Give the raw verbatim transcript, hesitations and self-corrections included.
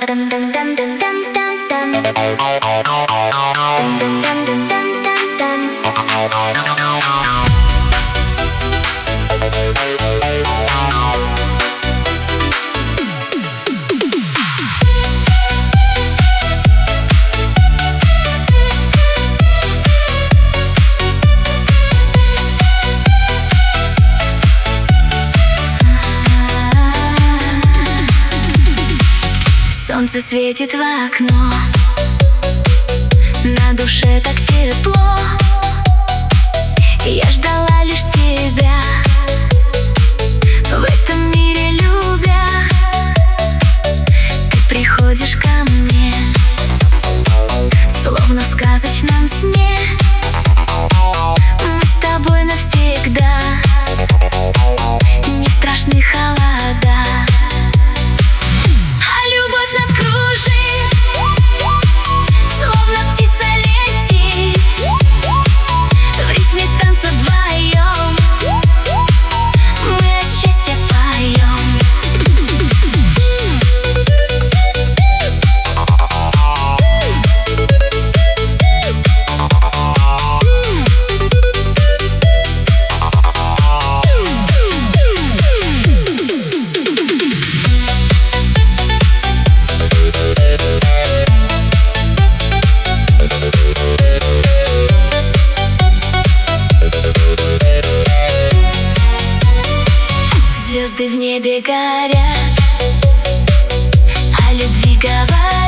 Солнце светит в окно, на душе так тепло. Я ждала лишь тебя, в этом мире любя. Ты приходишь ко мне, словно в сказочном сне. Мы с тобой навсегда, не страшны холода. Звезды в небе горят, о любви говорят.